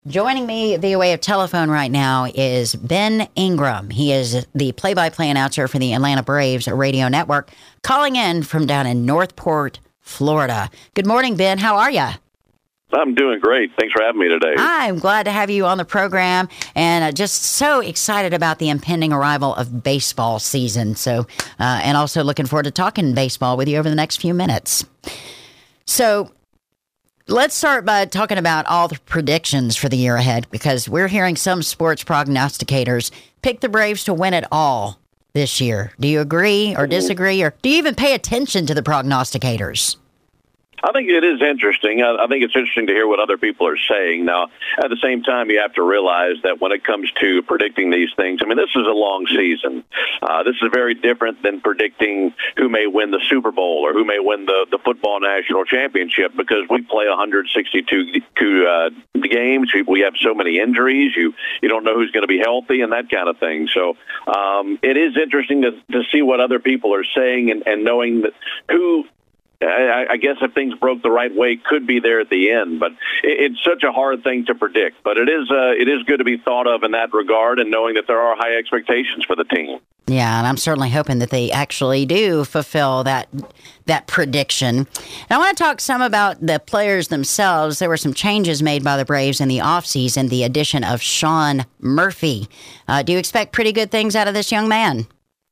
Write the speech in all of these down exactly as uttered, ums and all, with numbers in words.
Joining me via way of telephone right now is Ben Ingram. He is the play-by-play announcer for the Atlanta Braves radio network, calling in from down in Northport, Florida. Good morning, Ben. How are you? I'm doing great. Thanks for having me today. I'm glad to have you on the program, and uh, just so excited about the impending arrival of baseball season. So, uh, and also looking forward to talking baseball with you over the next few minutes. So, let's start by talking about all the predictions for the year ahead, because we're hearing some sports prognosticators pick the Braves to win it all this year. Do you agree or disagree, or do you even pay attention to the prognosticators? I think it is interesting. I, I think it's interesting to hear what other people are saying. Now, at the same time, you have to realize that when it comes to predicting these things, I mean, this is a long season. Uh, this is very different than predicting who may win the Super Bowl or who may win the, the football national championship, because we play one hundred sixty-two uh, games. We have so many injuries. You you don't know who's going to be healthy and that kind of thing. So um, it is interesting to, to see what other people are saying, and, and knowing that who – I, I guess if things broke the right way, could be there at the end. But it, it's such a hard thing to predict. But it is uh, it is good to be thought of in that regard, and knowing that there are high expectations for the team. Yeah, and I'm certainly hoping that they actually do fulfill that that prediction. And I want to talk some about the players themselves. There were some changes made by the Braves in the offseason, the addition of Sean Murphy. Uh, do you expect pretty good things out of this young man?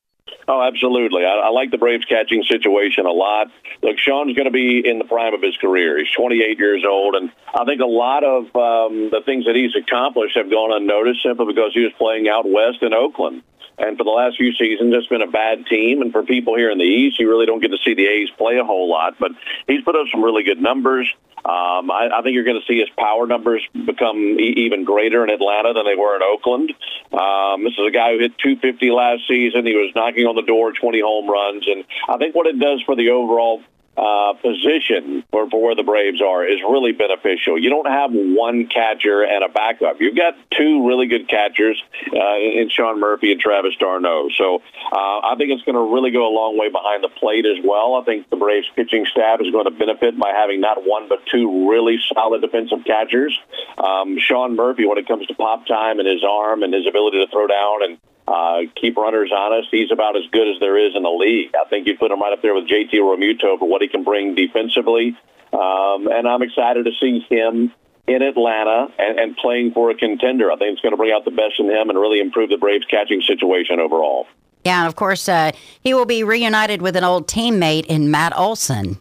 Oh, absolutely. I, I like the Braves catching situation a lot. Look, Sean's going to be in the prime of his career. He's twenty-eight years old, and I think a lot of um, the things that he's accomplished have gone unnoticed simply because he was playing out west in Oakland. And for the last few seasons, it's been a bad team. And for people here in the East, you really don't get to see the A's play a whole lot. But he's put up some really good numbers. Um, I, I think you're going to see his power numbers become e- even greater in Atlanta than they were in Oakland. Um, this is a guy who hit two fifty last season. He was knocking on the door, twenty home runs. And I think what it does for the overall Uh, position for, for where the Braves are is really beneficial. You don't have one catcher and a backup. You've got two really good catchers uh, in Sean Murphy and Travis d'Arnaud. So uh, I think it's going to really go a long way behind the plate as well. I think the Braves pitching staff is going to benefit by having not one but two really solid defensive catchers. Um, Sean Murphy, when it comes to pop time and his arm and his ability to throw down and Uh, keep runners honest, he's about as good as there is in the league. I think you put him right up there with J T Realmuto for what he can bring defensively. Um, and I'm excited to see him in Atlanta and, and playing for a contender. I think it's going to bring out the best in him and really improve the Braves' catching situation overall. Yeah, and of course, uh, he will be reunited with an old teammate in Matt Olson.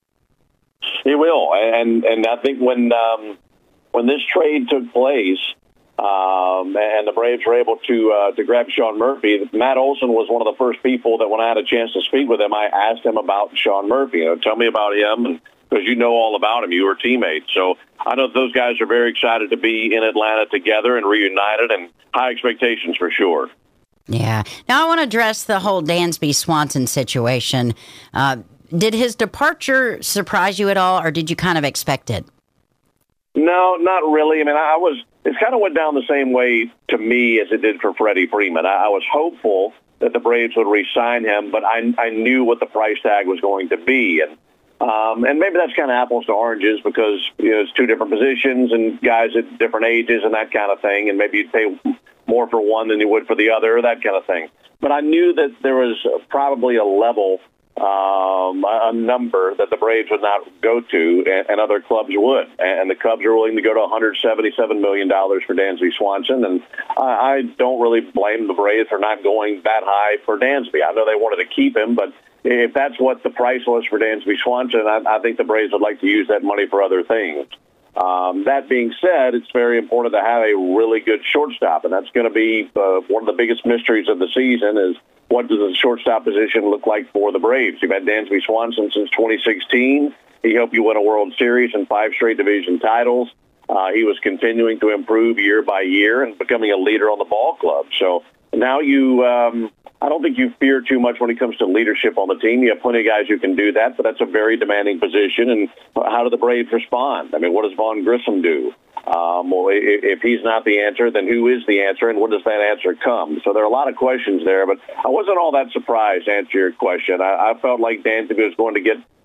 He will. And, and I think when, um, when this trade took place, Um, and the Braves were able to uh, to grab Sean Murphy, Matt Olson was one of the first people that when I had a chance to speak with him, I asked him about Sean Murphy. You know, tell me about him, and because you know all about him, you were teammates. So I know those guys are very excited to be in Atlanta together and reunited, and high expectations for sure. Yeah. Now I want to address the whole Dansby Swanson situation. Uh, did his departure surprise you at all, or did you kind of expect it? No, not really. I mean, I was. It kind of went down the same way to me as it did for Freddie Freeman. I, I was hopeful that the Braves would re-sign him, but I, I knew what the price tag was going to be, and um, and maybe that's kind of apples to oranges because you know it's two different positions and guys at different ages and that kind of thing, and maybe you'd pay more for one than you would for the other, that kind of thing. But I knew that there was probably a level. Um, a number that the Braves would not go to, and, and other clubs would. And the Cubs are willing to go to one hundred seventy-seven million dollars for Dansby Swanson, and I, I don't really blame the Braves for not going that high for Dansby. I know they wanted to keep him, but if that's what the price was for Dansby Swanson, I, I think the Braves would like to use that money for other things. Um, that being said, it's very important to have a really good shortstop, and that's going to be uh, one of the biggest mysteries of the season is what does the shortstop position look like for the Braves? You've had Dansby Swanson since twenty sixteen. He helped you win a World Series and five straight division titles. Uh, he was continuing to improve year by year and becoming a leader on the ball club. So now you, um, I don't think you fear too much when it comes to leadership on the team. You have plenty of guys who can do that, but that's a very demanding position. And how do the Braves respond? I mean, what does Vaughn Grissom do? Um, well, if he's not the answer, then who is the answer, and where does that answer come? So there are a lot of questions there, but I wasn't all that surprised to answer your question. I, I felt like Dansby was going to get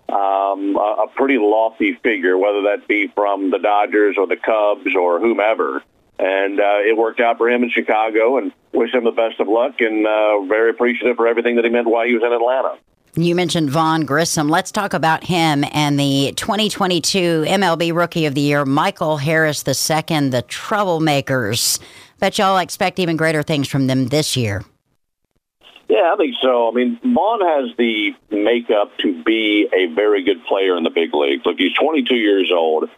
um, a, a pretty lofty figure, whether that be from the Dodgers or the Cubs or whomever. And uh, it worked out for him in Chicago, and wish him the best of luck, and uh, very appreciative for everything that he meant while he was in Atlanta. You mentioned Vaughn Grissom. Let's talk about him and the twenty twenty-two M L B Rookie of the Year, Michael Harris the second, the Troublemakers. Bet y'all expect even greater things from them this year. Yeah, I think so. I mean, Vaughn has the makeup to be a very good player in the big leagues. Look, he's twenty-two years old.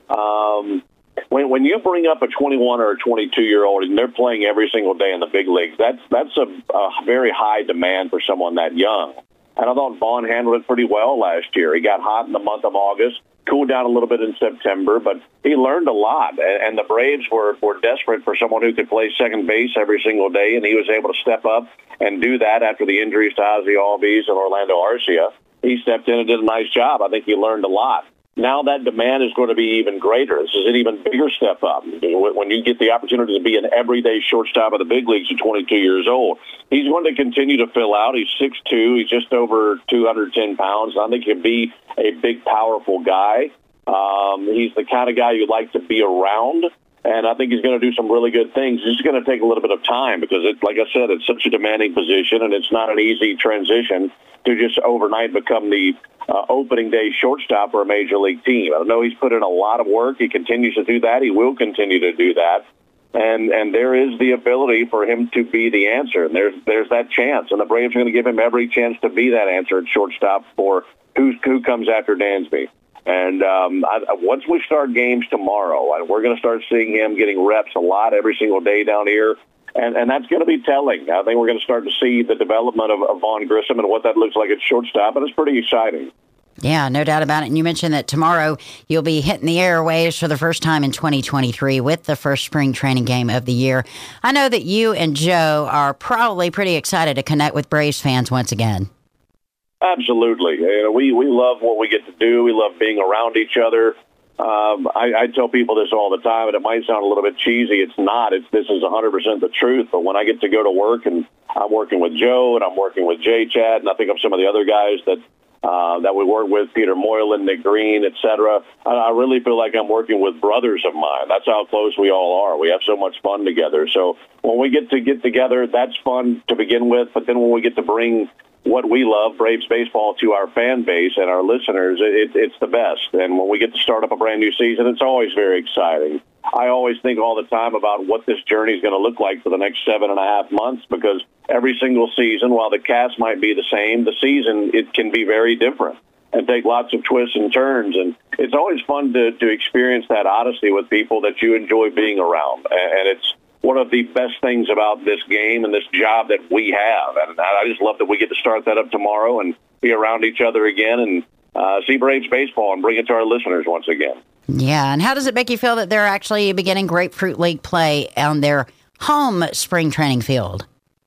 Um, when when you bring up a twenty-one or a twenty-two-year-old and they're playing every single day in the big leagues, that's that's a, a very high demand for someone that young. And I thought Vaughn handled it pretty well last year. He got hot in the month of August, cooled down a little bit in September, but he learned a lot. And the Braves were, were desperate for someone who could play second base every single day, and he was able to step up and do that after the injuries to Ozzie Albies and Orlando Arcia. He stepped in and did a nice job. I think he learned a lot. Now that demand is going to be even greater. This is an even bigger step up. When you get the opportunity to be an everyday shortstop of the big leagues at twenty-two years old, he's going to continue to fill out. He's six foot two. He's just over two hundred ten pounds. I think he'll be a big, powerful guy. Um, he's the kind of guy you like to be around, and I think he's going to do some really good things. It's just going to take a little bit of time because, it, like I said, it's such a demanding position, and it's not an easy transition to just overnight become the uh, opening day shortstop for a major league team. I know he's put in a lot of work. He continues to do that. He will continue to do that. And and there is the ability for him to be the answer. And there's there's that chance. And the Braves are going to give him every chance to be that answer at shortstop for who's, who comes after Dansby. And um, I, once we start games tomorrow, and we're going to start seeing him getting reps a lot every single day down here, and, and that's going to be telling. I think we're going to start to see the development of, of Vaughn Grissom and what that looks like at shortstop, and it's pretty exciting. Yeah, no doubt about it. And you mentioned that tomorrow you'll be hitting the airwaves for the first time in twenty twenty-three with the first spring training game of the year. I know that you and Joe are probably pretty excited to connect with Braves fans once again. Absolutely. You know, we, we love what we get to do. We love being around each other. Um, I, I tell people this all the time, and it might sound a little bit cheesy. It's not. It's, this is one hundred percent the truth. But when I get to go to work, and I'm working with Joe, and I'm working with Jay Chad, and I think of some of the other guys that uh, that we work with, Peter Moylan, Nick Green, et cetera, I, I really feel like I'm working with brothers of mine. That's how close we all are. We have so much fun together. So when we get to get together, that's fun to begin with. But then when we get to bring what we love, Braves baseball, to our fan base and our listeners, it, it's the best. And when we get to start up a brand new season, it's always very exciting. I always think all the time about what this journey is going to look like for the next seven and a half months, because every single season, while the cast might be the same, the season, it can be very different and take lots of twists and turns. And it's always fun to, to experience that odyssey with people that you enjoy being around. And it's one of the best things about this game and this job that we have. And I just love that we get to start that up tomorrow and be around each other again and uh, see Braves baseball and bring it to our listeners once again. Yeah, and how does it make you feel that they're actually beginning Grapefruit League play on their home spring training field?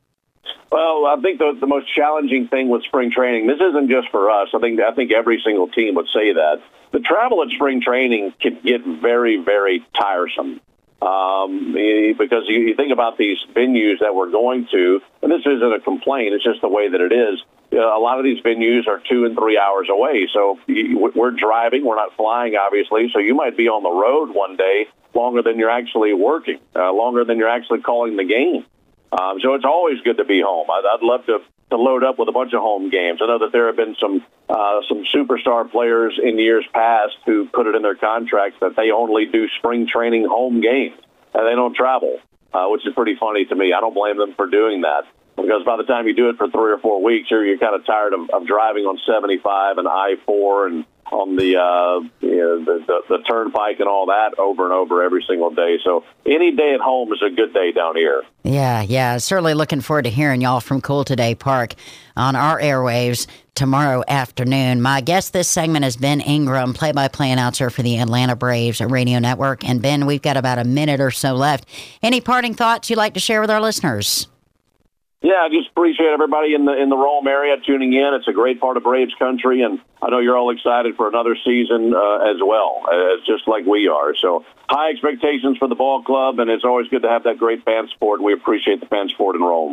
Well, I think the, the most challenging thing with spring training, this isn't just for us. I think I think every single team would say that. The travel at spring training can get very, very tiresome. Um, because you, you think about these venues that we're going to, and this isn't a complaint, it's just the way that it is. You know, a lot of these venues are two and three hours away. So you, we're driving, we're not flying, obviously. So you might be on the road one day longer than you're actually working, uh, longer than you're actually calling the game. Um, so it's always good to be home. I'd, I'd love to, to load up with a bunch of home games. I know that there have been some uh, some superstar players in years past who put it in their contracts that they only do spring training home games and they don't travel, uh, which is pretty funny to me. I don't blame them for doing that, because by the time you do it for three or four weeks, you're, you're kind of tired of, of driving on seventy-five and I four and on the, uh, you know, the, the the turnpike and all that over and over every single day. So any day at home is a good day down here. Yeah, yeah. Certainly looking forward to hearing y'all from Cool Today Park on our airwaves tomorrow afternoon. My guest this segment is Ben Ingram, play-by-play announcer for the Atlanta Braves Radio Network. And Ben, we've got about a minute or so left. Any parting thoughts you'd like to share with our listeners? Yeah, I just appreciate everybody in the in the Rome area tuning in. It's a great part of Braves country, and I know you're all excited for another season uh, as well, uh, just like we are. So high expectations for the ball club, and it's always good to have that great fan support. We appreciate the fan support in Rome.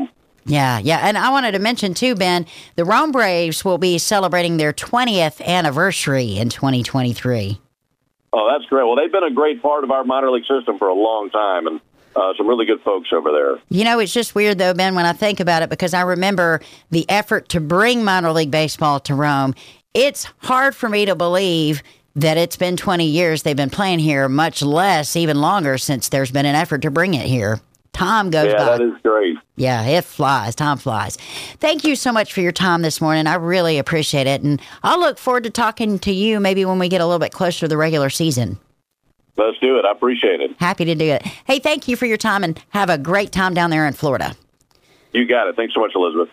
Yeah, yeah. And I wanted to mention, too, Ben, the Rome Braves will be celebrating their twentieth anniversary in twenty twenty-three. Oh, that's great. Well, they've been a great part of our minor league system for a long time, and uh, some really good folks over there. You know, it's just weird, though, Ben, when I think about it, because I remember the effort to bring minor league baseball to Rome. It's hard for me to believe that it's been twenty years they've been playing here, much less, even longer, since there's been an effort to bring it here. Time goes yeah, by. Yeah, that is great. Yeah, it flies. Time flies. Thank you so much for your time this morning. I really appreciate it. And I'll look forward to talking to you maybe when we get a little bit closer to the regular season. Let's do it. I appreciate it. Happy to do it. Hey, thank you for your time, and have a great time down there in Florida. You got it. Thanks so much, Elizabeth.